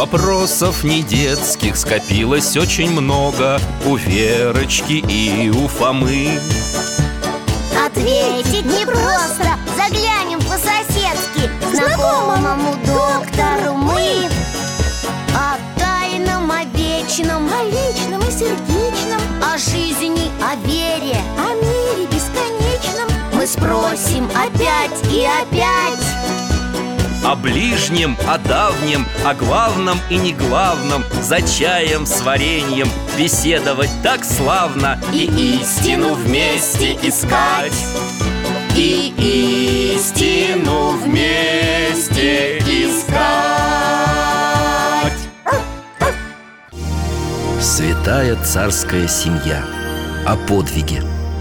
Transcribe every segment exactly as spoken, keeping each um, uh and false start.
Вопросов не детских скопилось очень много у Верочки и у Фомы. Ответить непросто, заглянем по-соседски к знакомому доктору мы. О тайном, о вечном, о личном и сердечном, о жизни, о вере, о мире бесконечном мы спросим опять и опять. О ближнем, о давнем, о главном и не главном, за чаем с вареньем беседовать так славно. И истину вместе искать, и истину вместе искать. Святая царская семья. О подвиге.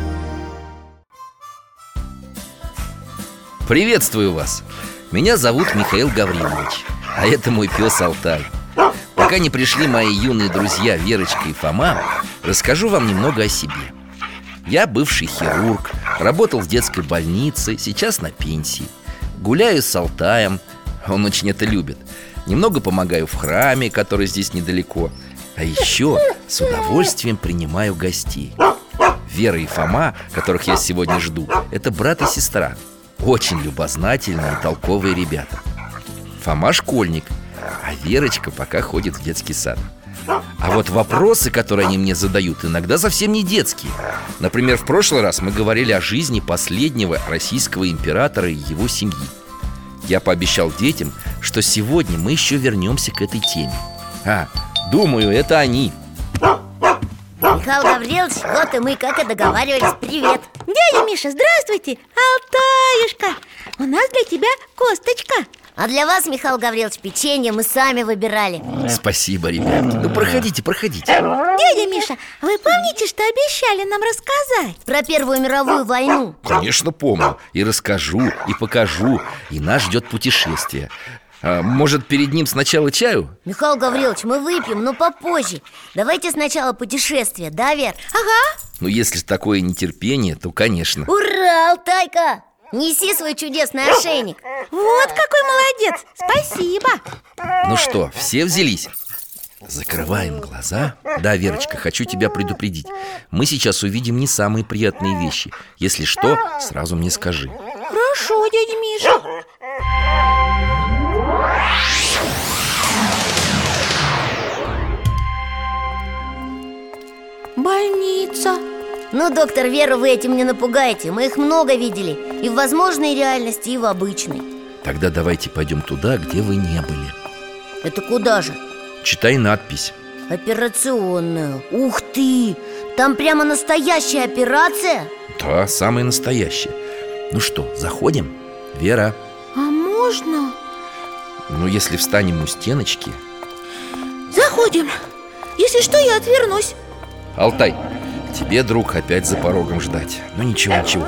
Приветствую вас! Меня зовут Михаил Гаврилович, а это мой пес Алтай. Пока не пришли мои юные друзья Верочка и Фома, расскажу вам немного о себе. Я бывший хирург, работал в детской больнице, сейчас на пенсии. Гуляю с Алтаем, он очень это любит. Немного помогаю в храме, который здесь недалеко. А еще с удовольствием принимаю гостей. Вера и Фома, которых я сегодня жду, это брат и сестра. Очень любознательные и толковые ребята. Фома школьник, а Верочка пока ходит в детский сад. А вот вопросы, которые они мне задают, иногда совсем не детские. Например, в прошлый раз мы говорили о жизни последнего российского императора и его семьи. Я пообещал детям, что сегодня мы еще вернемся к этой теме. А, думаю, это они. Михаил Гаврилович, вот и мы, как и договаривались. Привет. Дядя Миша, здравствуйте. Алтаюшка, у нас для тебя косточка. А для вас, Михаил Гаврилович, печенье мы сами выбирали. Спасибо, ребят. Ну, проходите, проходите. Дядя Миша, вы помните, что обещали нам рассказать? Про Первую мировую войну. Конечно, помню. И расскажу, и покажу. И нас ждет путешествие. А, может, перед ним сначала чаю? Михаил Гаврилович, мы выпьем, но попозже. Давайте сначала путешествие, да, Вер? Ага. Ну, если такое нетерпение, то, конечно. Ура, Алтайка! Неси свой чудесный ошейник. Вот какой молодец, спасибо. Ну что, все взялись? Закрываем глаза. Да, Верочка, хочу тебя предупредить. Мы сейчас увидим не самые приятные вещи. Если что, сразу мне скажи. Хорошо, дядя Миша. Больница. Ну, доктор Веру, вы этим не напугаете. Мы их много видели. И в возможной реальности, и в обычной. Тогда давайте пойдем туда, где вы не были. Это куда же? Читай надпись. Операционную. Ух ты! Там прямо настоящая операция? Да, самая настоящая. Ну что, заходим? Вера? А можно? Ну, если встанем у стеночки. Заходим. Если что, я отвернусь. Алтай, тебе, друг, опять за порогом ждать. Ну ничего, ничего.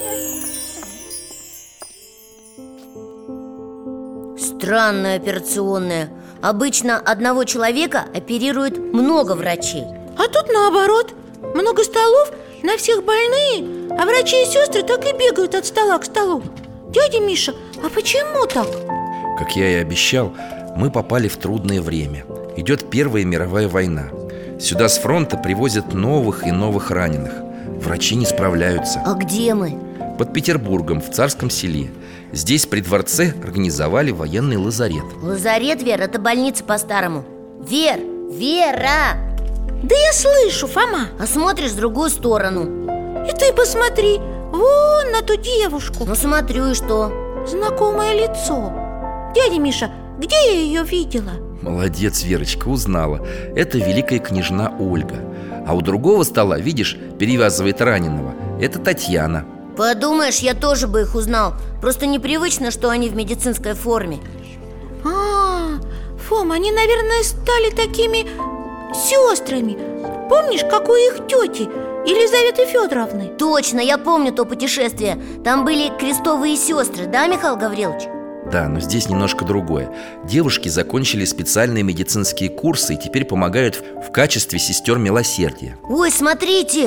Странная операционная. Обычно одного человека оперирует много врачей. А тут наоборот. Много столов, на всех больные, а врачи и сестры так и бегают от стола к столу. Дядя Миша, а почему так? Как я и обещал, мы попали в трудное время. Идет Первая мировая война. Сюда с фронта привозят новых и новых раненых. Врачи не справляются. А где мы? Под Петербургом, в Царском селе. Здесь при дворце организовали военный лазарет. Лазарет, Вер, это больница по-старому. Вер, Вера! Да я слышу, Фома. А смотришь в другую сторону. И ты посмотри, вон на ту девушку. Ну смотрю, и что? Знакомое лицо. Дядя Миша, где я ее видела? Молодец, Верочка, узнала. Это великая княжна Ольга. А у другого стола, видишь, перевязывает раненого. Это Татьяна. Подумаешь, я тоже бы их узнал. Просто непривычно, что они в медицинской форме. А, Фом, они, наверное, стали такими сестрами. Помнишь, как у их тети Елизаветы Федоровны? Точно, я помню то путешествие. Там были крестовые сестры, да, Михаил Гаврилович? Да, но здесь немножко другое. Девушки закончили специальные медицинские курсы и теперь помогают в качестве сестер милосердия. Ой, смотрите!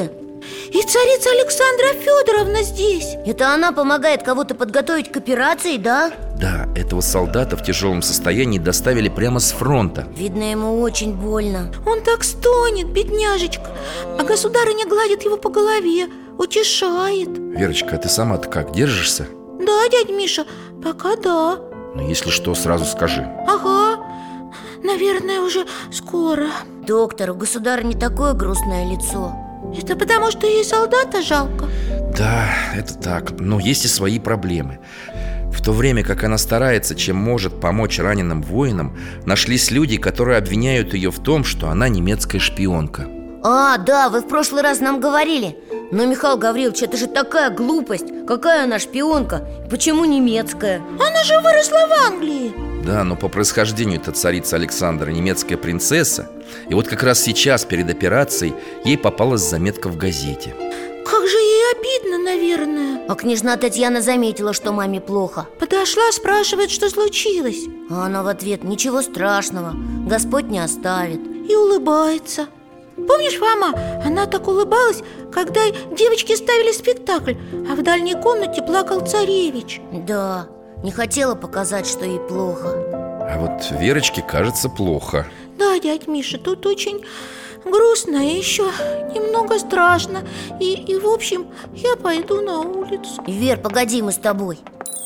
И царица Александра Федоровна здесь. Это она помогает кого-то подготовить к операции, да? Да, этого солдата в тяжелом состоянии доставили прямо с фронта. Видно, ему очень больно. Он так стонет, бедняжечка. А государыня гладит его по голове, утешает. Верочка, а ты сама-то как, держишься? Да, дядь Миша, пока да. Ну, если что, сразу скажи. Ага, наверное, уже скоро. Доктор, у государыни такое грустное лицо. Это потому, что ей солдата жалко? Да, это так, но есть и свои проблемы. В то время как она старается, чем может, помочь раненым воинам, нашлись люди, которые обвиняют ее в том, что она немецкая шпионка. А, да, вы в прошлый раз нам говорили. Но, Михаил Гаврилович, это же такая глупость. Какая она шпионка? Почему немецкая? Она же выросла в Англии. Да, но по происхождению это царица Александра, немецкая принцесса. И вот как раз сейчас, перед операцией, ей попалась заметка в газете. Как же ей обидно, наверное. А княжна Татьяна заметила, что маме плохо. Подошла, спрашивает, что случилось. А она в ответ: ничего страшного, Господь не оставит. И улыбается. Помнишь, Фома, она так улыбалась, когда девочки ставили спектакль, а в дальней комнате плакал царевич. Да, не хотела показать, что ей плохо. А вот Верочке, кажется, плохо. Да, дядь Миша, тут очень грустно и еще немного страшно. И, и в общем, я пойду на улицу. Вер, погоди, мы с тобой.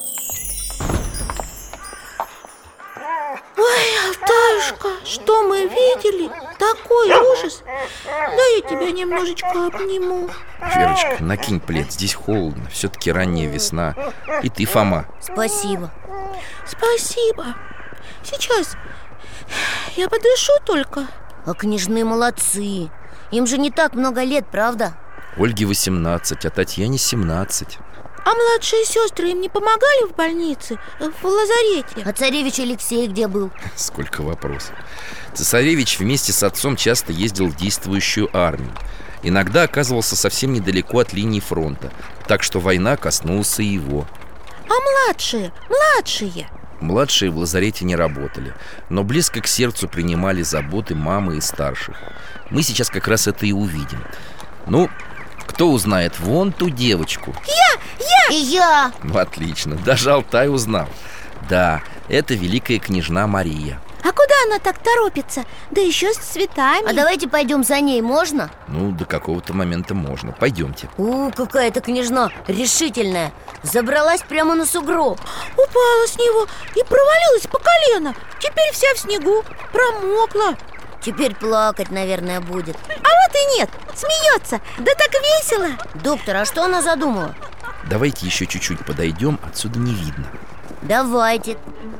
Ой, Алтаюшка, что мы видели? Такой ужас. Да я тебя немножечко обниму. Верочка, накинь плед, здесь холодно. Все-таки ранняя весна. И ты, Фома. Спасибо. Спасибо. Сейчас я подышу только. А княжны молодцы. Им же не так много лет, правда? Ольге восемнадцать, а Татьяне семнадцать. А младшие сестры им не помогали в больнице, в лазарете? А царевич Алексей где был? Сколько вопросов. Цесаревич вместе с отцом часто ездил в действующую армию. Иногда оказывался совсем недалеко от линии фронта, так что война коснулась и его. А младшие? Младшие? Младшие в лазарете не работали, но близко к сердцу принимали заботы мамы и старших. Мы сейчас как раз это и увидим. Ну, кто узнает вон ту девочку? Я! Я! И я! Ну, отлично, даже Алтай узнал. Да, это великая княжна Мария. А куда она так торопится? Да еще с цветами. А давайте пойдем за ней, можно? Ну, до какого-то момента можно. Пойдемте. У, какая-то княжна решительная. Забралась прямо на сугроб. Упала с него и провалилась по колено. Теперь вся в снегу, промокла. Теперь плакать, наверное, будет. А вот и нет, смеется. Да так весело. Доктор, а что она задумала? Давайте еще чуть-чуть подойдем, отсюда не видно. Давайте.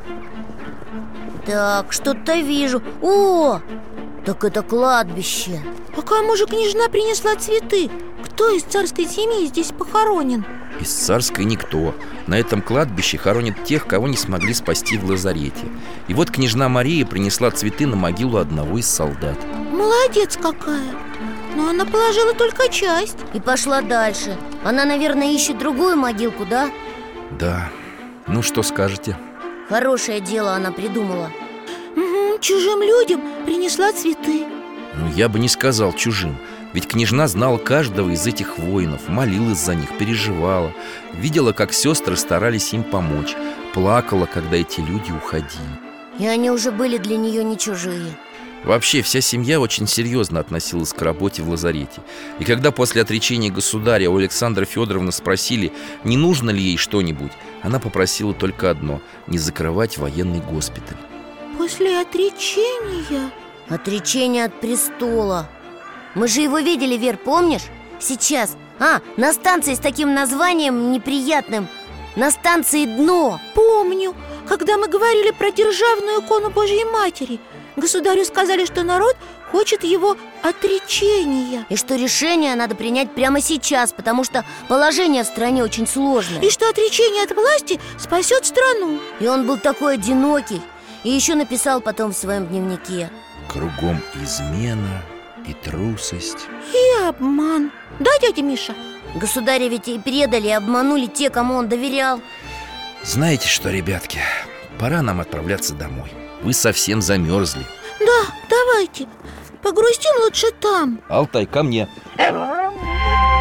Так, что-то вижу. О, так это кладбище. А кому же княжна принесла цветы? Кто из царской семьи здесь похоронен? Из царской никто. На этом кладбище хоронят тех, кого не смогли спасти в лазарете. И вот княжна Мария принесла цветы на могилу одного из солдат. Молодец какая. Но она положила только часть. И пошла дальше. Она, наверное, ищет другую могилку, да? Да. Ну, что скажете? Хорошее дело она придумала. Угу, чужим людям принесла цветы. Ну, я бы не сказал чужим. Ведь княжна знала каждого из этих воинов, молилась за них, переживала. Видела, как сестры старались им помочь. Плакала, когда эти люди уходили. И они уже были для нее не чужие. Вообще, вся семья очень серьезно относилась к работе в лазарете. И когда после отречения государя у Александры Федоровны спросили, не нужно ли ей что-нибудь, она попросила только одно – не закрывать военный госпиталь. После отречения? Отречение от престола. Мы же его видели, Вер, помнишь? Сейчас. А, на станции с таким названием неприятным. На станции «Дно». Помню, когда мы говорили про державную икону Божьей Матери. Государю сказали, что народ хочет его отречения. И что решение надо принять прямо сейчас, потому что положение в стране очень сложное. И что отречение от власти спасет страну. И он был такой одинокий. И еще написал потом в своем дневнике: кругом измена и трусость. И обман. Да, дядя Миша? Государя ведь и предали, и обманули те, кому он доверял. Знаете что, ребятки, пора нам отправляться домой. Вы совсем замерзли. Да, давайте. Погрустим лучше там. Алтай, ко мне.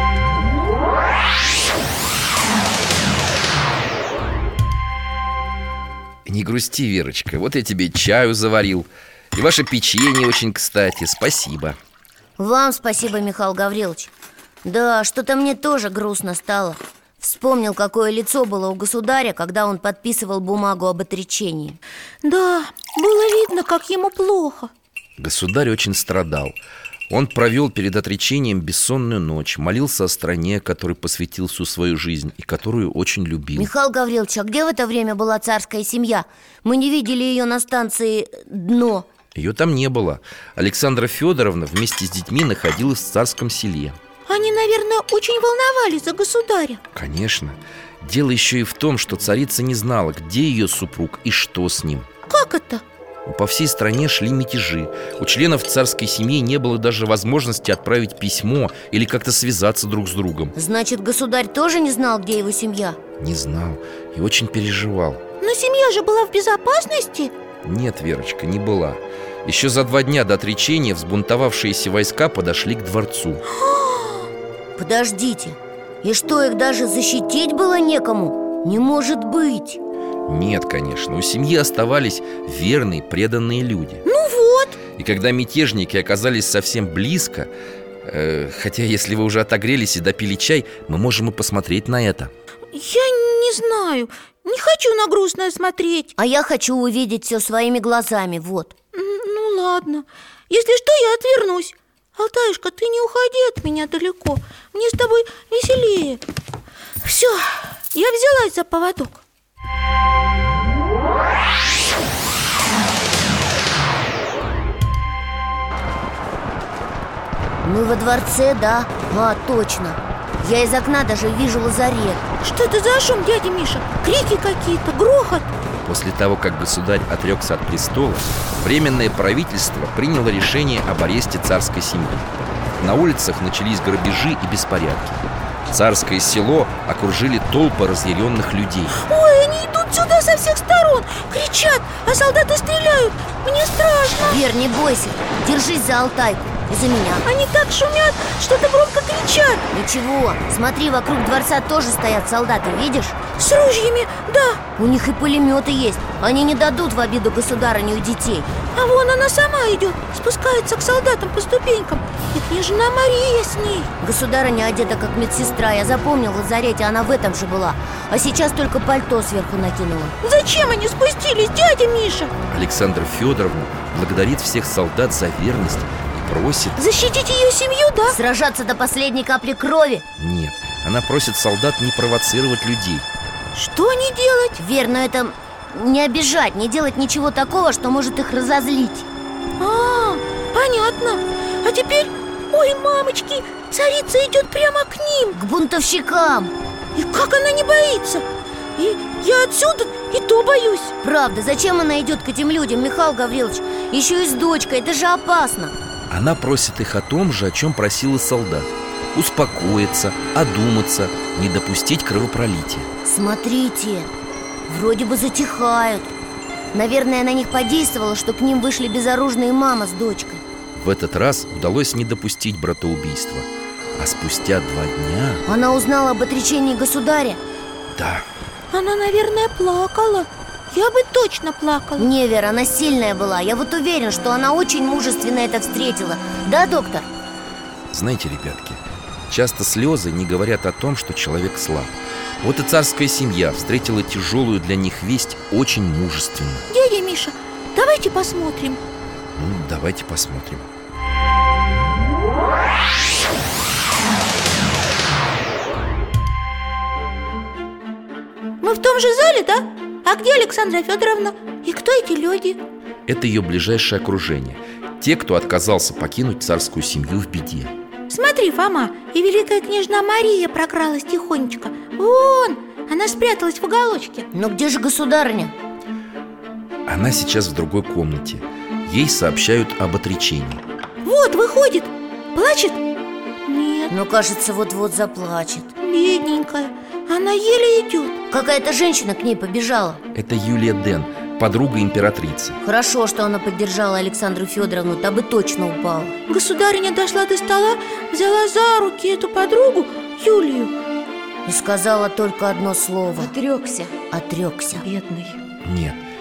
Не грусти, Верочка, вот я тебе чаю заварил. И ваше печенье очень кстати, спасибо. Вам спасибо, Михаил Гаврилович. Да, что-то мне тоже грустно стало. Вспомнил, какое лицо было у государя, когда он подписывал бумагу об отречении. Да, было видно, как ему плохо. Государь очень страдал. Он провел перед отречением бессонную ночь, молился о стране, которой посвятил всю свою жизнь и которую очень любил. Михаил Гаврилович, а где в это время была царская семья? Мы не видели ее на станции «Дно». Ее там не было. Александра Федоровна вместе с детьми находилась в царском селе. Они, наверное, очень волновались за государя. Конечно. Дело еще и в том, что царица не знала, где ее супруг и что с ним. Как это? По всей стране шли мятежи. У членов царской семьи не было даже возможности отправить письмо или как-то связаться друг с другом. Значит, государь тоже не знал, где его семья? Не знал и очень переживал. Но семья же была в безопасности? Нет, Верочка, не была. Еще за два дня до отречения взбунтовавшиеся войска подошли к дворцу. Подождите, и что, их даже защитить было некому? Не может быть. Нет, конечно, у семьи оставались верные, преданные люди. Ну вот. И когда мятежники оказались совсем близко, э, хотя если вы уже отогрелись и допили чай, мы можем и посмотреть на это. Я не знаю, не хочу на грустное смотреть. А я хочу увидеть все своими глазами, вот. Ну ладно, если что, я отвернусь. Алтаюшка, ты не уходи от меня далеко. Мне с тобой веселее. Все, я взялась за поводок. Мы во дворце, да? А, точно. Я из окна даже вижу лазарет. Что это за шум, дядя Миша? Крики какие-то, грохот. После того, как государь отрекся от престола, Временное правительство приняло решение об аресте царской семьи. На улицах начались грабежи и беспорядки. Царское село окружили толпы разъяренных людей. Ой, они идут сюда со всех сторон, кричат, а солдаты стреляют. Мне страшно. Вер, не бойся, держись за Алтайку и за меня. Они так шумят, что-то громко кричат. Ничего, смотри, вокруг дворца тоже стоят солдаты, видишь? С ружьями, да. У них и пулеметы есть. Они не дадут в обиду государыню и детей. А вон она сама идет, спускается к солдатам по ступенькам. И княжна Мария с ней. Государыня одета как медсестра. Я запомнил, в лазарете она в этом же была. А сейчас только пальто сверху накинула. Зачем они спустились, дядя Миша? Александра Федоровна благодарит всех солдат за верность и просит... Защитить ее семью, да? Сражаться до последней капли крови? Нет, она просит солдат не провоцировать людей. Что не делать? Верно, это не обижать, не делать ничего такого, что может их разозлить. А, понятно. А теперь, ой, мамочки, царица идет прямо к ним. К бунтовщикам. И как она не боится? И я отсюда и то боюсь. Правда, зачем она идет к этим людям, Михаил Гаврилович? Еще и с дочкой, это же опасно. Она просит их о том же, о чем просила солдат. Успокоиться, одуматься, не допустить кровопролития. Смотрите, вроде бы затихают. Наверное, на них подействовало, что к ним вышли безоружные мама с дочкой. В этот раз удалось не допустить братоубийства. А спустя два дня... Она узнала об отречении государя? Да. Она, наверное, плакала. Я бы точно плакала. Не, Вера, она сильная была. Я вот уверен, что она очень мужественно это встретила. Да, доктор? Знаете, ребятки, часто слезы не говорят о том, что человек слаб. Вот и царская семья встретила тяжелую для них весть очень мужественно. Дядя Миша, давайте посмотрим. Ну, давайте посмотрим. Мы в том же зале, да? А где Александра Федоровна? И кто эти люди? Это ее ближайшее окружение. Те, кто отказался покинуть царскую семью в беде. Смотри, Фома, и великая княжна Мария прокралась тихонечко. Вон, она спряталась в уголочке. Но где же государыня? Она сейчас в другой комнате. Ей сообщают об отречении. Вот, выходит. Плачет? Нет. Ну, кажется, вот-вот заплачет. Бедненькая, она еле идет. Какая-то женщина к ней побежала. Это Юлия Ден, подруга императрицы. Хорошо, что она поддержала Александру Федоровну, та бы точно упала. Государиня дошла до стола, взяла за руки эту подругу, Юлию, и сказала только одно слово. Отрекся. Отрекся. Бедный. Нет,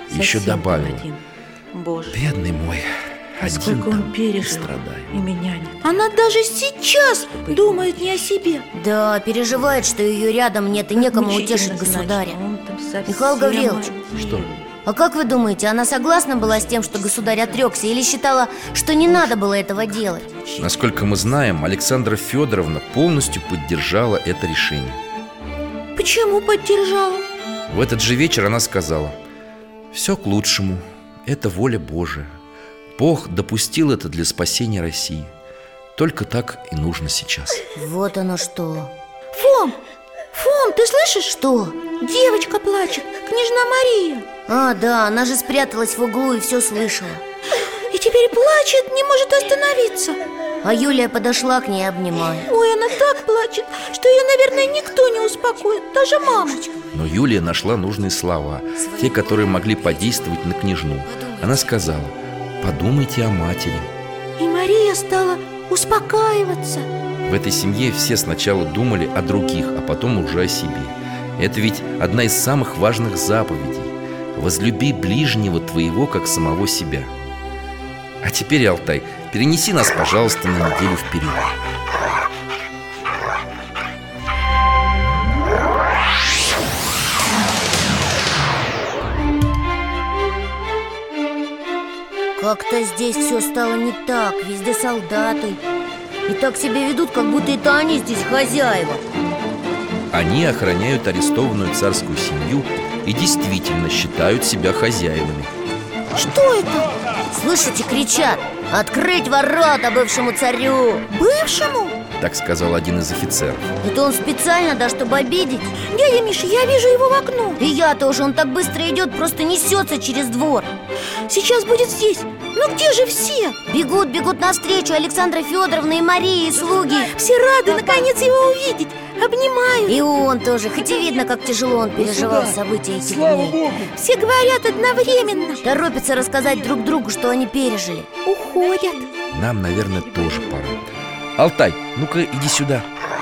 И еще Совсем добавила: один. Боже, бедный мой, один сколько он там пережил, страдает. и меня нет. Она даже сейчас думает не о себе. Да, переживает, что ее рядом нет и некому утешить Мучительно, государя. значит, он там совсем Михаил Гаврилович. один. Что? А как вы думаете, она согласна была с тем, что государь отрекся, или считала, что не надо было этого делать? Насколько мы знаем, Александра Федоровна полностью поддержала это решение. Почему поддержала? В этот же вечер она сказала: все к лучшему, это воля Божия. Бог допустил это для спасения России. Только так и нужно сейчас. Вот оно что. Фом! Фом, ты слышишь? Что? Девочка плачет, княжна Мария. А, да, она же спряталась в углу и все слышала. И теперь плачет, не может остановиться. А Юлия подошла к ней, обнимая. Ой, она так плачет, что ее, наверное, никто не успокоит, даже мама. Но Юлия нашла нужные слова, те, которые могли подействовать на княжну. Она сказала: подумайте о матери. И Мария стала успокаиваться. В этой семье все сначала думали о других, а потом уже о себе. Это ведь одна из самых важных заповедей: возлюби ближнего твоего, как самого себя. А теперь, Алтай, перенеси нас, пожалуйста, на неделю вперед. Как-то здесь все стало не так. Везде солдаты. И так себя ведут, как будто это они здесь хозяева. Они охраняют арестованную царскую семью и действительно считают себя хозяевами. Что это? Слышите, кричат: открыть ворота бывшему царю! Бывшему? Так сказал один из офицеров. Это он специально, да, чтобы обидеть? Дядя Миша, я вижу его в окно. И я тоже, он так быстро идет, просто несется через двор. Сейчас будет здесь. Ну где же все? Бегут, бегут навстречу Александра Федоровна и Мария, и слуги. Все рады наконец его увидеть. Обнимают. И он тоже, хоть и видно, как тяжело он переживал события этих дней. Все говорят одновременно. Торопятся рассказать друг другу, что они пережили. Уходят. Нам, наверное, тоже пора. Алтай, ну-ка иди сюда.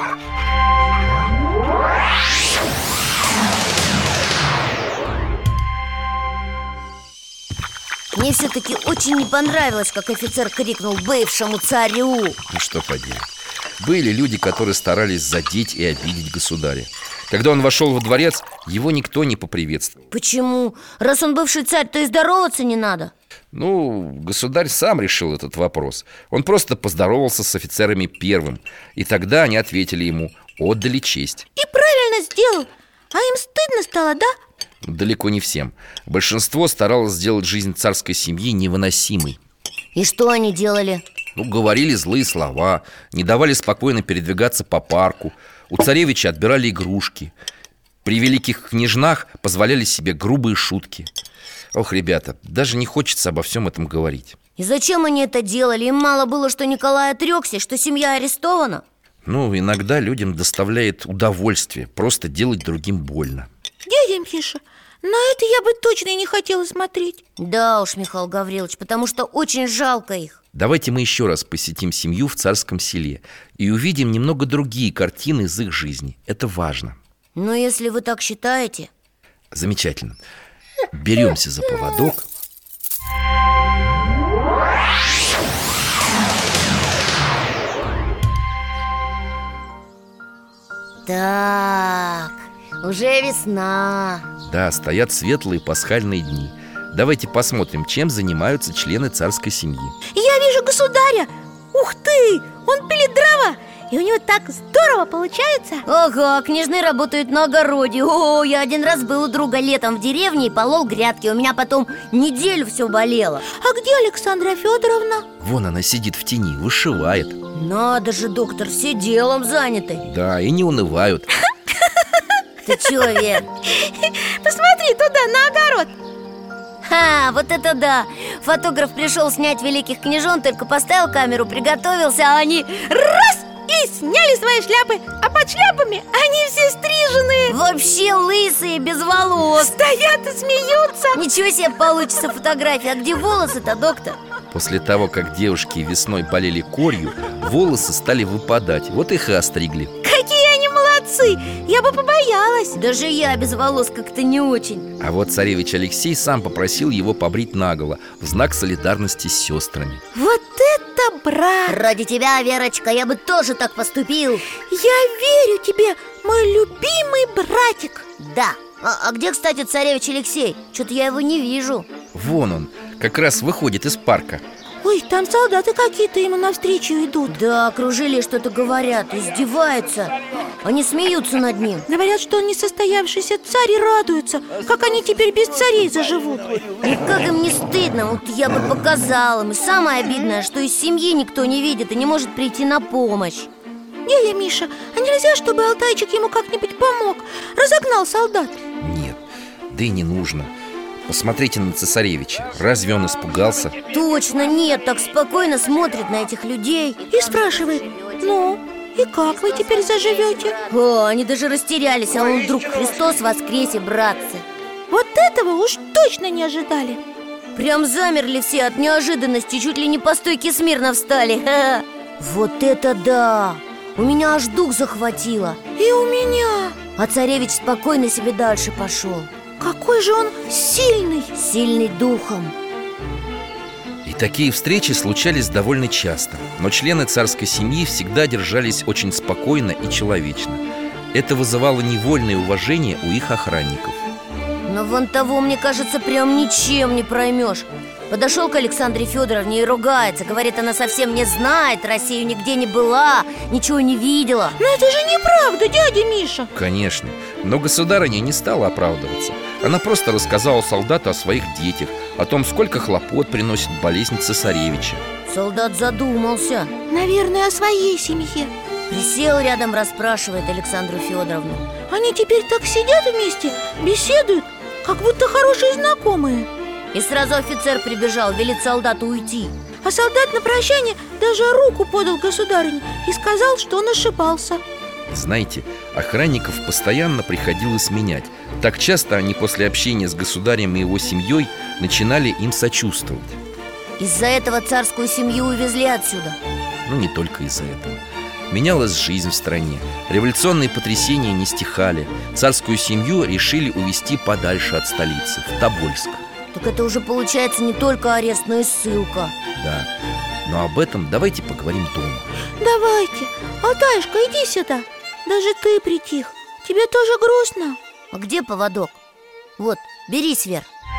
Мне все-таки очень не понравилось, как офицер крикнул бывшему царю. Ну что поделать. Были люди, которые старались задеть и обидеть государя. Когда он вошел во дворец, его никто не поприветствовал. Почему? Раз он бывший царь, то и здороваться не надо. Ну, государь сам решил этот вопрос. Он просто поздоровался с офицерами первым. И тогда они ответили ему, отдали честь. И правильно сделал. А им стыдно стало, да? Далеко не всем. Большинство старалось сделать жизнь царской семьи невыносимой. И что они делали? Ну, говорили злые слова, не давали спокойно передвигаться по парку. У царевича отбирали игрушки. При великих княжнах позволяли себе грубые шутки. Ох, ребята, даже не хочется обо всем этом говорить. И зачем они это делали? Им мало было, что Николай отрекся, что семья арестована? Ну, иногда людям доставляет удовольствие просто делать другим больно. Дядя Миша, на это я бы точно и не хотела смотреть. Да уж, Михаил Гаврилович, потому что очень жалко их. Давайте мы еще раз посетим семью в Царском Селе и увидим немного другие картины из их жизни. Это важно. Но если вы так считаете... Замечательно. Беремся за поводок. Так, уже весна. Да, стоят светлые пасхальные дни. Давайте посмотрим, чем занимаются члены царской семьи. Я вижу государя. Ух ты, он пилит дрова. И у него так здорово получается. Ага, княжны работают на огороде. О, я один раз был у друга летом в деревне и полол грядки. У меня потом неделю все болело. А где Александра Федоровна? Вон она сидит в тени, вышивает. Надо же, доктор, все делом заняты. Да, и не унывают. Ты чё, Вер? Посмотри туда, на огород. Ха, вот это да! Фотограф пришел снять великих княжон, только поставил камеру, приготовился, а они раз! И сняли свои шляпы. А под шляпами они все стриженные. вообще лысые, без волос. Стоят и смеются. Ничего себе получится фотография. А где волосы-то, доктор? После того, как девушки весной болели корью, волосы стали выпадать. Вот их и остригли. Какие они молодцы! усы, я бы побоялась. Даже я без волос как-то не очень. А вот царевич Алексей сам попросил его побрить наголо в знак солидарности с сестрами. Вот это брат! Ради тебя, Верочка, я бы тоже так поступил. Я верю тебе, мой любимый братик. Да, а, а где, кстати, царевич Алексей? Что-то я его не вижу. Вон он, как раз выходит из парка. Ой, там солдаты какие-то ему навстречу идут. Да, окружили, что-то говорят, издеваются. Они смеются над ним. Говорят, что он несостоявшийся царь и радуются, как они теперь без царей заживут. И как им не стыдно, вот я бы показал им. И самое обидное, что из семьи никто не видит и не может прийти на помощь. Дядя Миша, а нельзя, чтобы Алтайчик ему как-нибудь помог? Разогнал солдат. Нет, да и не нужно. Посмотрите на цесаревича. Разве он испугался? Точно нет, так спокойно смотрит на этих людей. И спрашивает: ну, и как вы теперь заживете? О, они даже растерялись, а он вдруг: Христос воскресе, братцы. Вот этого уж точно не ожидали. Прям замерли все от неожиданности, чуть ли не по стойке смирно встали. Ха-ха. Вот это да! У меня аж дух захватило. И у меня. А царевич спокойно себе дальше пошел. Какой же он сильный! Сильный духом. И такие встречи случались довольно часто. Но члены царской семьи всегда держались очень спокойно и человечно. Это вызывало невольное уважение у их охранников. Но вон того, мне кажется, прям ничем не проймешь. Подошел к Александре Федоровне и ругается. Говорит, она совсем не знает, Россию нигде не была, ничего не видела. Но это же неправда, дядя Миша. Конечно, но государыня не стала оправдываться. Она просто рассказала солдату о своих детях, о том, сколько хлопот приносит болезнь цесаревича. Солдат задумался. Наверное, о своей семье. Присел рядом, расспрашивает Александру Федоровну. Они теперь так сидят вместе, беседуют, как будто хорошие знакомые. И сразу офицер прибежал, велит солдату уйти. А солдат на прощание даже руку подал государыне и сказал, что он ошибался. Знаете, охранников постоянно приходилось менять. Так часто они после общения с государем и его семьей начинали им сочувствовать. Из-за этого царскую семью увезли отсюда. Ну, не только из-за этого. Менялась жизнь в стране. Революционные потрясения не стихали. Царскую семью решили увезти подальше от столицы, в Тобольск. Так это уже получается не только арест, но и ссылка. Да, но об этом давайте поговорим дома. Давайте. Алтаюшка, иди сюда. Даже ты притих. Тебе тоже грустно? А где поводок? Вот, бери, Свер.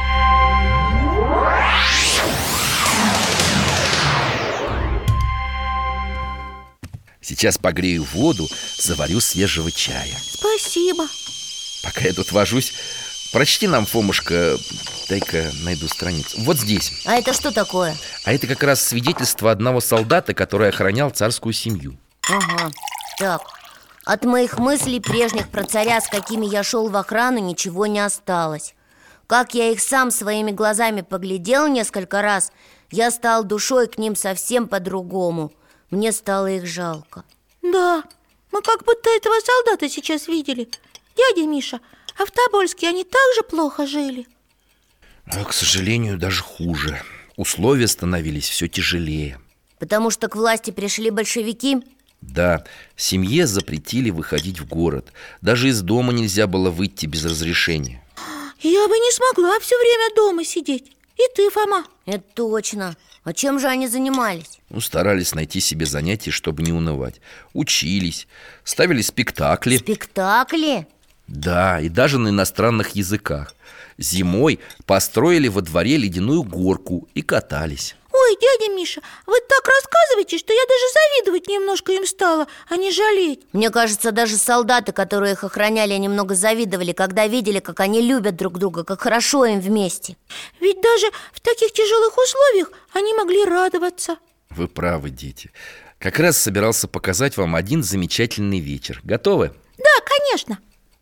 Сейчас погрею воду, заварю свежего чая. Спасибо. Пока я тут вожусь, прочти нам, Фомушка, дай-ка найду страницу. Вот здесь. А это что такое? А это как раз свидетельство одного солдата, который охранял царскую семью. Ага, так. От моих мыслей прежних про царя, с какими я шел в охрану, ничего не осталось. Как я их сам своими глазами поглядел несколько раз, я стал душой к ним совсем по-другому. Мне стало их жалко. Да, мы как будто этого солдата сейчас видели. Дядя Миша, а в Тобольске они так же плохо жили? А, к сожалению, даже хуже. Условия становились все тяжелее. Потому что к власти пришли большевики? Да, семье запретили выходить в город. Даже из дома нельзя было выйти без разрешения. Я бы не смогла все время дома сидеть. И ты, Фома. Это точно. А чем же они занимались? Ну, старались найти себе занятия, чтобы не унывать. Учились, ставили спектакли. Спектакли? Да, и даже на иностранных языках. Зимой построили во дворе ледяную горку и катались. Ой, дядя Миша, вы так рассказываете, что я даже завидовать немножко им стала, а не жалеть. Мне кажется, даже солдаты, которые их охраняли, немного завидовали, когда видели, как они любят друг друга, как хорошо им вместе. Ведь даже в таких тяжелых условиях они могли радоваться. Вы правы, дети. Как раз собирался показать вам один замечательный вечер. Готовы? Да, конечно.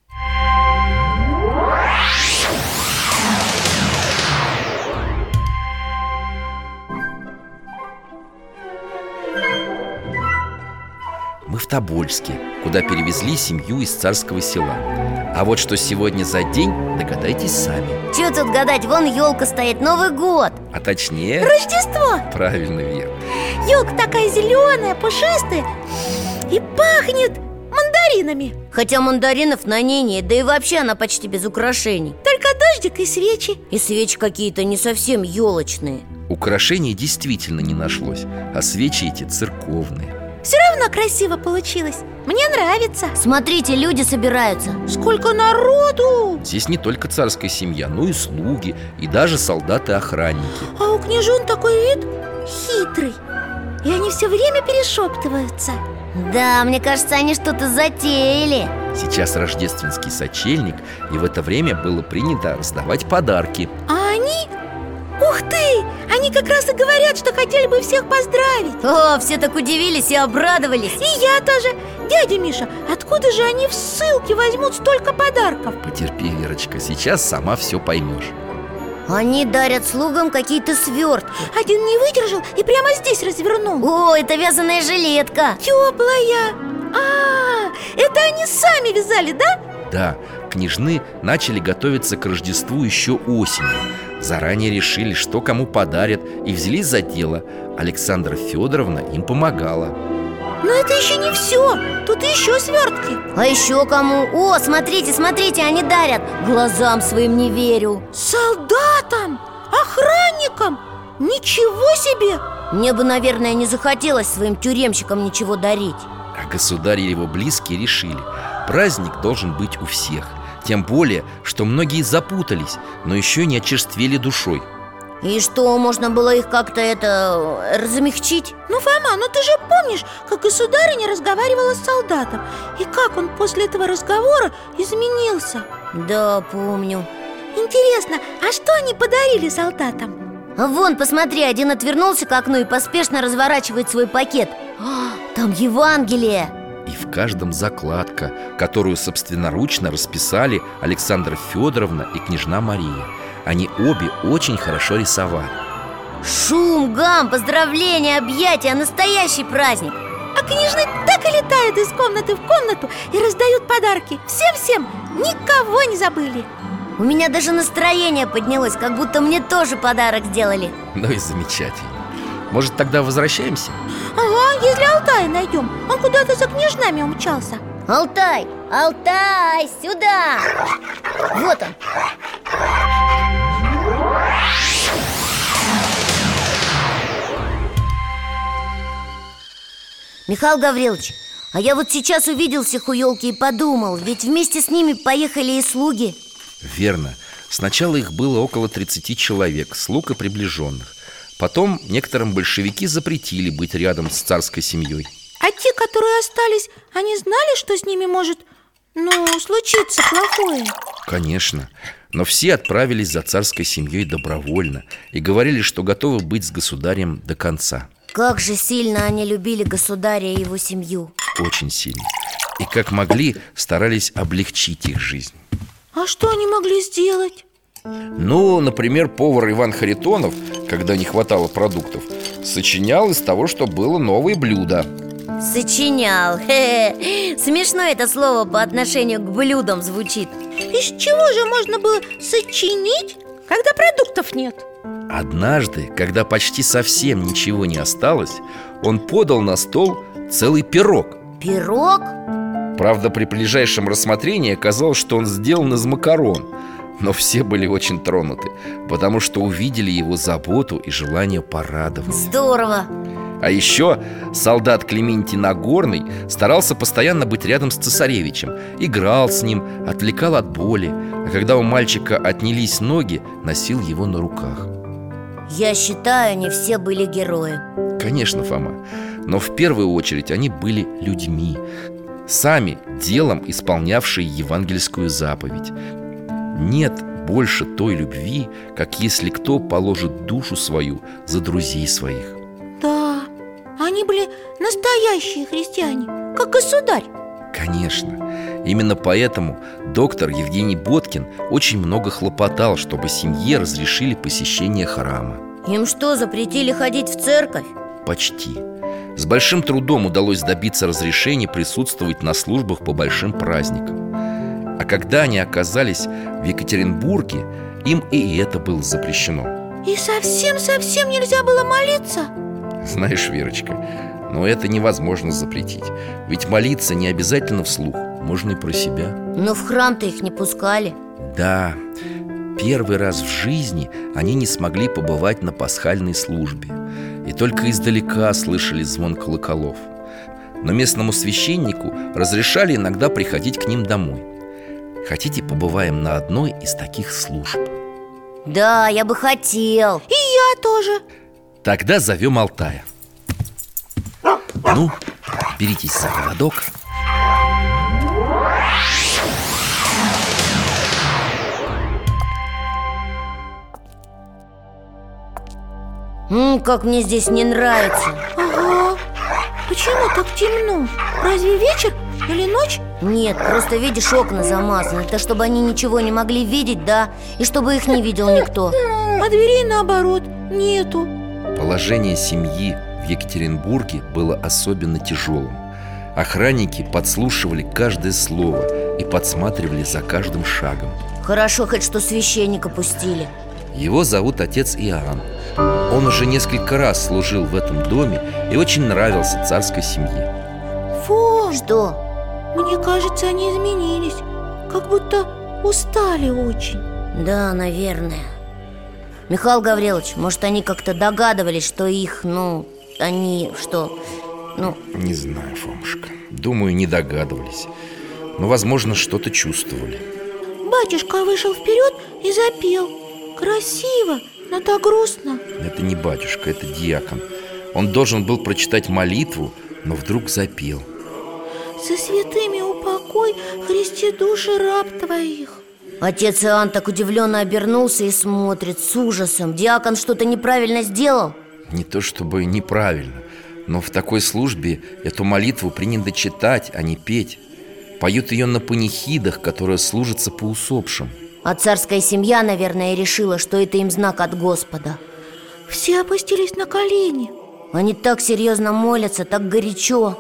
Мы в Тобольске, куда перевезли семью из царского села. А вот что сегодня за день, догадайтесь сами. Чего тут гадать, вон елка стоит, Новый год. А точнее... Рождество! Правильно, Вер. Елка такая зеленая, пушистая и пахнет мандаринами. Хотя мандаринов на ней нет, да и вообще она почти без украшений. Только дождик и свечи. И свечи какие-то не совсем елочные. Украшений действительно не нашлось, а свечи эти церковные. Все равно красиво получилось. Мне нравится. Смотрите, люди собираются. Сколько народу! Здесь не только царская семья, но и слуги, и даже солдаты-охранники. А у княжон такой вид хитрый. И они все время перешептываются. Да, мне кажется, они что-то затеяли. Сейчас рождественский сочельник, и в это время было принято раздавать подарки. А они... Ух ты! Они как раз и говорят, что хотели бы всех поздравить. О, все так удивились и обрадовались. И я тоже. Дядя Миша, откуда же они в ссылке возьмут столько подарков? Потерпи, Верочка, сейчас сама все поймешь. Они дарят слугам какие-то свертки. Один не выдержал и прямо здесь развернул. О, это вязаная жилетка. Теплая. А, это они сами вязали, да? Да, княжны начали готовиться к Рождеству еще осенью. Заранее решили, что кому подарят, и взялись за дело. Александра Федоровна им помогала. Но это еще не все. Тут еще свертки. А еще кому? О, смотрите, смотрите, они дарят. Глазам своим не верю. Солдатам, охранникам. Ничего себе! Мне бы, наверное, не захотелось своим тюремщикам ничего дарить. А государь и его близкие решили: праздник должен быть у всех. Тем более, что многие запутались, но еще не очерствели душой. И что, можно было их как-то это... размягчить? Ну, Фома, ну ты же помнишь, как государыня разговаривала с солдатом, и как он после этого разговора изменился? Да, помню. Интересно, а что они подарили солдатам? А вон, посмотри, один отвернулся к окну и поспешно разворачивает свой пакет. А, там Евангелие! И в каждом закладка, которую собственноручно расписали Александра Федоровна и княжна Мария. Они обе очень хорошо рисовали. Шум, гам, поздравления, объятия, настоящий праздник. А княжны так и летают из комнаты в комнату и раздают подарки. Всем-всем, никого не забыли. У меня даже настроение поднялось, как будто мне тоже подарок сделали. Ну и замечательно. Может, тогда возвращаемся? Ага, если Алтая найдем. Он куда-то за княжнами умчался. Алтай, Алтай, сюда! Вот он. Михаил Гаврилович, а я вот сейчас увидел всех у елки и подумал, ведь вместе с ними поехали и слуги. Верно. Сначала их было около тридцати человек, слуг и приближенных. Потом некоторым большевики запретили быть рядом с царской семьей. А те, которые остались, они знали, что с ними может, ну, случиться плохое? Конечно. Но все отправились за царской семьей добровольно и говорили, что готовы быть с государем до конца. Как же сильно они любили государя и его семью. Очень сильно. И как могли, старались облегчить их жизнь. А что они могли сделать? Ну, например, повар Иван Харитонов, когда не хватало продуктов, сочинял из того, что было, новые блюда. Сочинял. Хе-хе. Смешно это слово по отношению к блюдам звучит. Из чего же можно было сочинить, когда продуктов нет? Однажды, когда почти совсем ничего не осталось, он подал на стол целый пирог. Пирог? Правда, при ближайшем рассмотрении оказалось, что он сделан из макарон. Но все были очень тронуты, потому что увидели его заботу и желание порадовать. Здорово! А еще солдат Клементий Нагорный старался постоянно быть рядом с цесаревичем. Играл с ним, отвлекал от боли. А когда у мальчика отнялись ноги, носил его на руках. Я считаю, они все были герои. Конечно, Фома. Но в первую очередь они были людьми, сами делом исполнявшие евангельскую заповедь. Нет больше той любви, как если кто положит душу свою за друзей своих. Да, они были настоящие христиане, как государь. Конечно. Именно поэтому доктор Евгений Боткин очень много хлопотал, чтобы семье разрешили посещение храма. Им что, запретили ходить в церковь? Почти. С большим трудом удалось добиться разрешения присутствовать на службах по большим праздникам. А когда они оказались в Екатеринбурге, им и это было запрещено. И совсем-совсем нельзя было молиться? Знаешь, Верочка, Но это невозможно запретить. Ведь молиться не обязательно вслух, можно и про себя. Но в храм-то их не пускали. Да, первый раз в жизни они не смогли побывать на пасхальной службе. И только издалека слышали звон колоколов. Но местному священнику разрешали иногда приходить к ним домой. Хотите, побываем на одной из таких служб? Да, я бы хотел. И я тоже. Тогда зовем Алтая. Ну, беритесь за поводок. М, как мне здесь не нравится. Ага. Почему так темно? Разве вечер или ночь? Нет, просто видишь, окна замазаны. Это чтобы они ничего не могли видеть, да? И чтобы их не видел никто. А дверей наоборот нету. Положение семьи в Екатеринбурге было особенно тяжелым. Охранники подслушивали каждое слово и подсматривали за каждым шагом. Хорошо хоть, что священника пустили. Его зовут отец Иоанн. Он уже несколько раз служил в этом доме и очень нравился царской семье. Фу, Что? мне кажется, они изменились. Как будто устали очень. Да, наверное. Михаил Гаврилович, может, они как-то догадывались, что их, ну, они, что, ну... Не знаю, Фомушка. Думаю, не догадывались. Но, возможно, что-то чувствовали. Батюшка вышел вперед и запел. Красиво, но так грустно. Это не батюшка, это диакон. Он должен был прочитать молитву, но вдруг запел. Со святыми упокой, Христе, души раб твоих. Отец Иоанн так удивленно обернулся и смотрит с ужасом. Диакон что-то неправильно сделал? Не то чтобы неправильно, но в такой службе эту молитву принято читать, а не петь. Поют ее на панихидах, которые служатся по усопшим. А царская семья, наверное, решила, что это им знак от Господа. Все опустились на колени. Они так серьезно молятся, так горячо.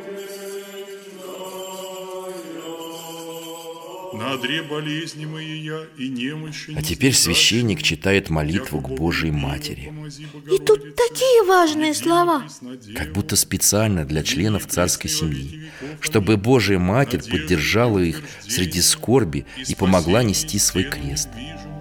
На одре болезни моей я и немощи. А теперь священник читает молитву к Божией Матери. И тут такие важные слова. Как будто специально для членов царской семьи, чтобы Божия Матерь поддержала их среди скорби и помогла нести свой крест.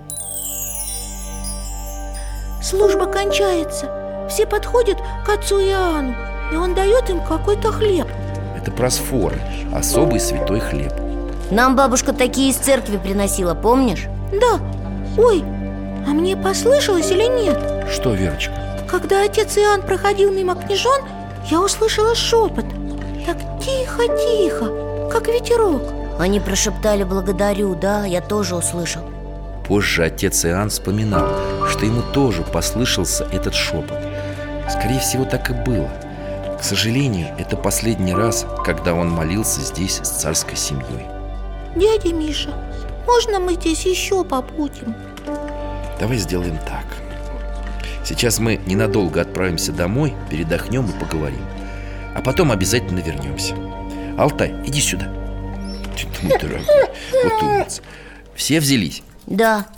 Служба кончается. Все подходят к отцу Иоанну, и он дает им какой-то хлеб. Это просфоры, особый святой хлеб. Нам бабушка такие из церкви приносила, помнишь? Да. Ой, а мне послышалось или нет? Что, Верочка? Когда отец Иоанн проходил мимо княжон, я услышала шепот. Так тихо-тихо, как ветерок. Они прошептали «благодарю», да, я тоже услышал. Позже отец Иоанн вспоминал, что ему тоже послышался этот шепот. Скорее всего, так и было. К сожалению, это последний раз, когда он молился здесь с царской семьей. Дядя Миша, можно мы здесь еще побудем? Давай сделаем так. Сейчас мы ненадолго отправимся домой, передохнем и поговорим. А потом обязательно вернемся. Алтай, иди сюда. Ты мой дорогой, вот умница. Все взялись? Да.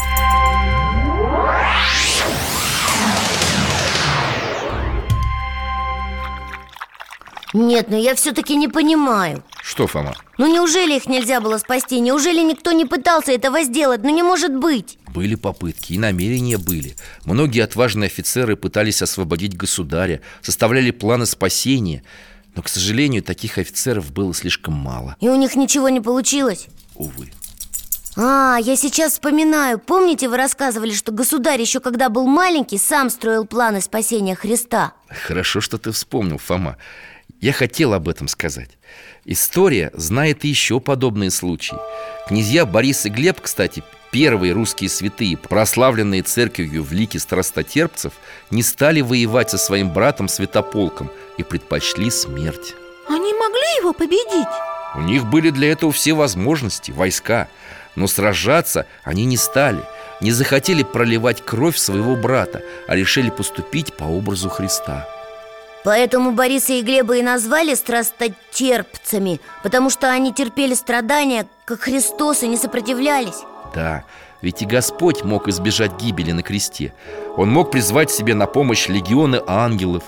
Нет, но я все-таки не понимаю. Что, Фома? Ну неужели их нельзя было спасти? Неужели никто не пытался этого сделать? Ну не может быть. Были попытки, и намерения были. Многие отважные офицеры пытались освободить государя, составляли планы спасения. Но, к сожалению, таких офицеров было слишком мало. И у них ничего не получилось? Увы. А, я сейчас вспоминаю. Помните, вы рассказывали, что государь еще когда был маленький сам строил планы спасения Христа? Хорошо, что ты вспомнил, Фома. Я хотел об этом сказать. История знает еще подобные случаи. Князья Борис и Глеб, кстати, первые русские святые, прославленные церковью в лике страстотерпцев, не стали воевать со своим братом Святополком и предпочли смерть. Они могли его победить? У них были для этого все возможности, войска. Но сражаться они не стали, не захотели проливать кровь своего брата, а решили поступить по образу Христа. Поэтому Бориса и Глеба и назвали страстотерпцами, потому что они терпели страдания, как Христос, и не сопротивлялись. Да, ведь и Господь мог избежать гибели на кресте. Он мог призвать себе на помощь легионы ангелов.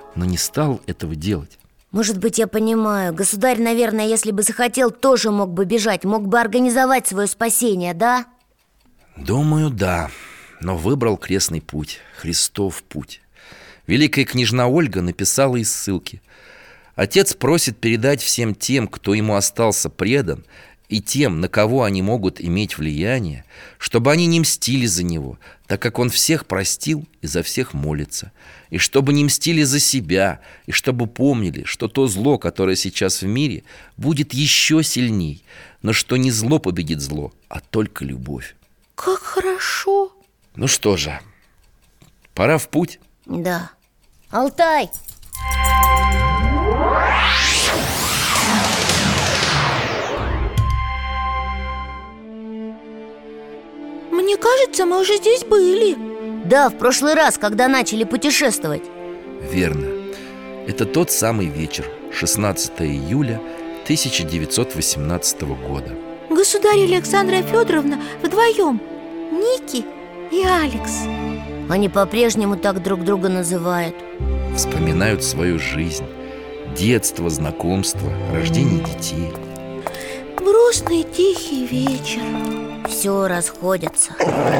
но не стал этого делать. Может быть, я понимаю. Государь, наверное, если бы захотел, тоже мог бы бежать, мог бы организовать свое спасение, да? Думаю, да. Но выбрал крестный путь, Христов путь. Великая княжна Ольга написала из ссылки: отец просит передать всем тем, кто ему остался предан, и тем, на кого они могут иметь влияние, чтобы они не мстили за него, так как он всех простил и за всех молится, и чтобы не мстили за себя, и чтобы помнили, что то зло, которое сейчас в мире, будет еще сильней, но что не зло победит зло, а только любовь. Как хорошо. Ну что же, пора в путь? Да. Алтай! Мне кажется, мы уже здесь были. Да, в прошлый раз, когда начали путешествовать. Верно. Это тот самый вечер, шестнадцатого июля тысяча девятьсот восемнадцатого года. Государь Александра Федоровна вдвоем, Ники и Алекс. Они по-прежнему так друг друга называют. Вспоминают свою жизнь, детство, знакомство, рождение детей. Грустный тихий вечер. Все расходятся.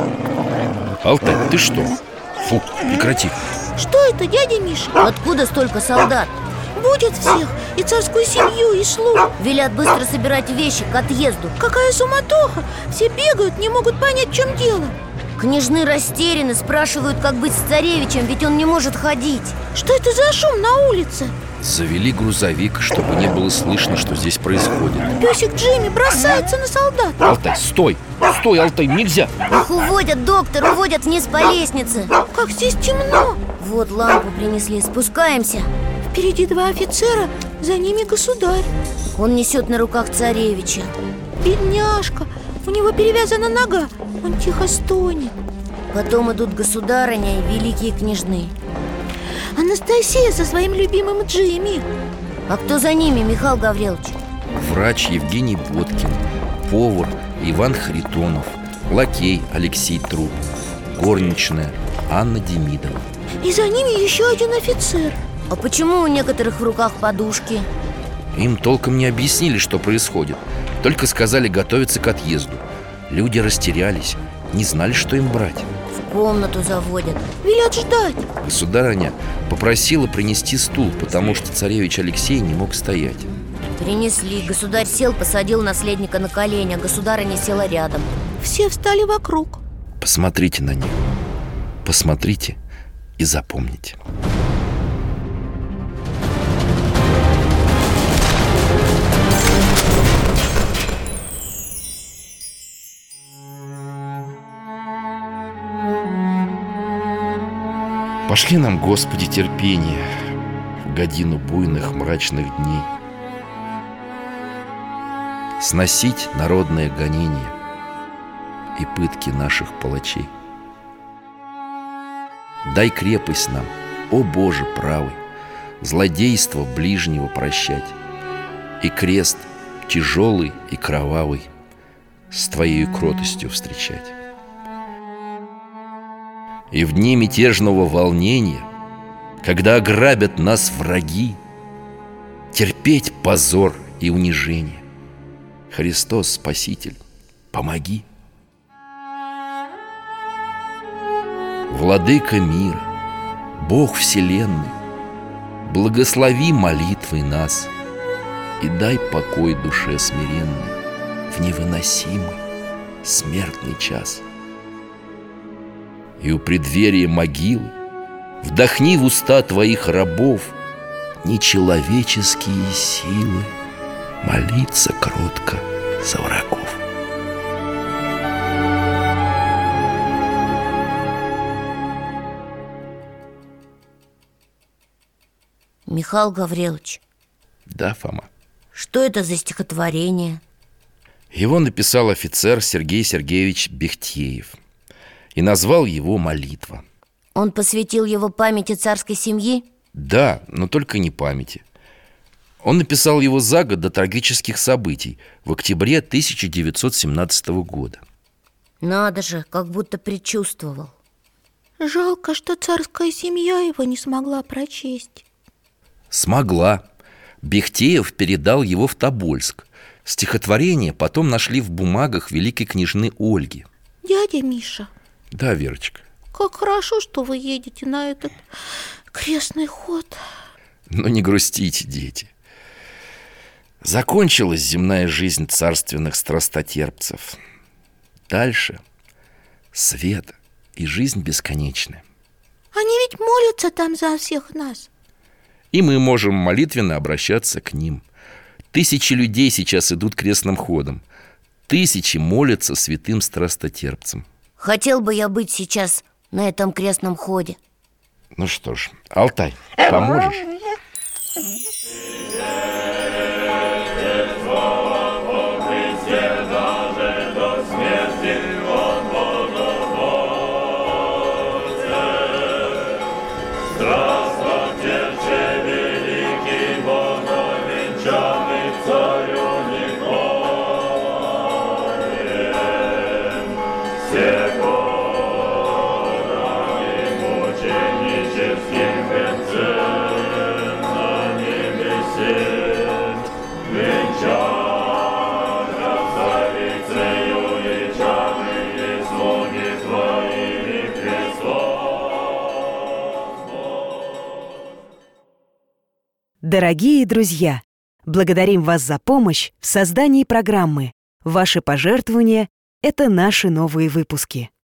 Алтай, ты что? Фу, прекрати. Что это, дядя Миша? Откуда столько солдат? Будет всех, и царскую семью, и слуг. Велят быстро собирать вещи к отъезду. Какая суматоха! Все бегают, не могут понять, в чем дело. Княжны растеряны, спрашивают, как быть с царевичем, ведь он не может ходить. Что это за шум на улице? Завели грузовик, чтобы не было слышно, что здесь происходит. Песик Джимми бросается на солдат. Алтай, стой! Стой, Алтай, нельзя! Их уводят, доктор, уводят вниз по лестнице. Как здесь темно. Вот лампу принесли, спускаемся. Впереди два офицера, за ними государь. Он несет на руках царевича. Бедняжка, у него перевязана нога, он тихо стонет. Потом идут государыня и великие княжны. Анастасия со своим любимым Джимми. А кто за ними, Михаил Гаврилович? Врач Евгений Боткин, повар Иван Харитонов, лакей Алексей Труп, горничная Анна Демидова. И за ними еще один офицер. А почему у некоторых в руках подушки? Им толком не объяснили, что происходит. Только сказали готовиться к отъезду. Люди растерялись, не знали, что им брать. В комнату заводят. Велят ждать. Государыня попросила принести стул, потому что царевич Алексей не мог стоять. Принесли. Государь сел, посадил наследника на колени, а государыня села рядом. Все встали вокруг. Посмотрите на них. Посмотрите и запомните. Пошли нам, Господи, терпение в годину буйных мрачных дней. Сносить народное гонение и пытки наших палачей. Дай крепость нам, о Боже правый, злодейство ближнего прощать, и крест тяжелый и кровавый с Твоей кротостью встречать. И в дни мятежного волнения, когда ограбят нас враги, терпеть позор и унижение. Христос, Спаситель, помоги. Владыка мира, Бог вселенной, благослови молитвой нас и дай покой душе смиренной в невыносимый смертный час. И у преддверия могилы вдохни в уста Твоих рабов нечеловеческие силы молиться кротко за врагов. Михаил Гаврилович. Да, Фома. Что это за стихотворение? Его написал офицер Сергей Сергеевич Бехтеев и назвал его «Молитва». Он посвятил его памяти царской семьи? Да, но только не памяти. Он написал его за год до трагических событий в октябре тысяча девятьсот семнадцатого года. Надо же, как будто предчувствовал. Жалко, что царская семья его не смогла прочесть. Смогла. Бехтеев передал его в Тобольск. Стихотворение потом нашли в бумагах великой княжны Ольги. Дядя Миша. Да, Верочка. Как хорошо, что вы едете на этот крестный ход. Но не грустите, дети. Закончилась земная жизнь царственных страстотерпцев. Дальше свет и жизнь бесконечны. Они ведь молятся там за всех нас. И мы можем молитвенно обращаться к ним. Тысячи людей сейчас идут крестным ходом. Тысячи молятся святым страстотерпцам. Хотел бы я быть сейчас на этом крестном ходе. Ну что ж, Алтай, поможешь? Дорогие друзья, благодарим вас за помощь в создании программы. Ваши пожертвования – это наши новые выпуски.